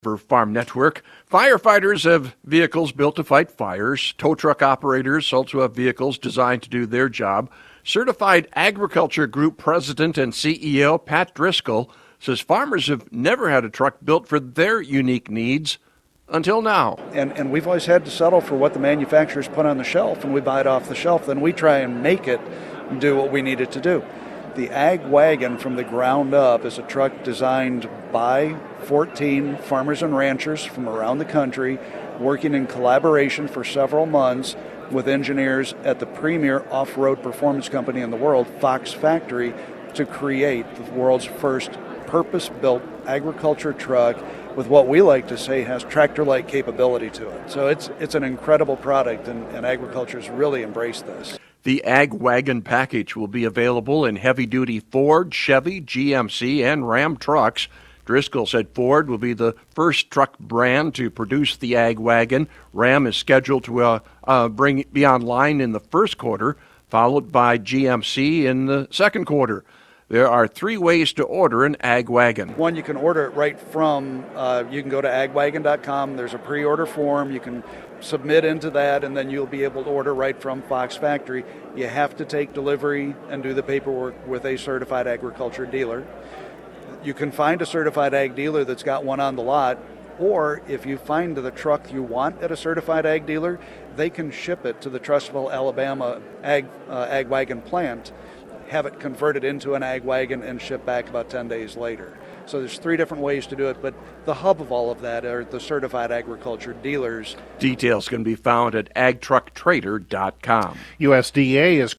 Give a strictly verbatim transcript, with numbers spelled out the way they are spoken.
For Farm Network, firefighters have vehicles built to fight fires. Tow truck operators also have vehicles designed to do their job. Certified Agriculture Group President and C E O Pat Driscoll says farmers have never had a truck built for their unique needs until now. And and we've always had to settle for what the manufacturers put on the shelf, and we buy it off the shelf. Then we try and make it do what we need it to do. The Ag Wagon from the ground up is a truck designed by fourteen farmers and ranchers from around the country, working in collaboration for several months with engineers at the premier off-road performance company in the world, Fox Factory, to create the world's first purpose-built agriculture truck with what we like to say has tractor-like capability to it. So it's it's an incredible product, and, and agriculture's really embraced this. The Ag Wagon package will be available in heavy-duty Ford, Chevy, G M C, and Ram trucks. Driscoll said Ford will be the first truck brand to produce the Ag Wagon. Ram is scheduled to uh, uh, bring be online in the first quarter, followed by G M C in the second quarter. There are three ways to order an Ag Wagon. One, you can order it right from, uh, you can go to ag wagon dot com. There's a pre-order form. You can submit into that, and then you'll be able to order right from Fox Factory. You have to take delivery and do the paperwork with a certified agriculture dealer. You can find a certified ag dealer that's got one on the lot, or if you find the truck you want at a certified ag dealer, they can ship it to the Trussville, Alabama Ag, uh, Ag Wagon plant, have it converted into an Ag Wagon, and ship back about ten days later. So there's three different ways to do it, but the hub of all of that are the certified agriculture dealers. Details can be found at ag truck trader dot com. U S D A is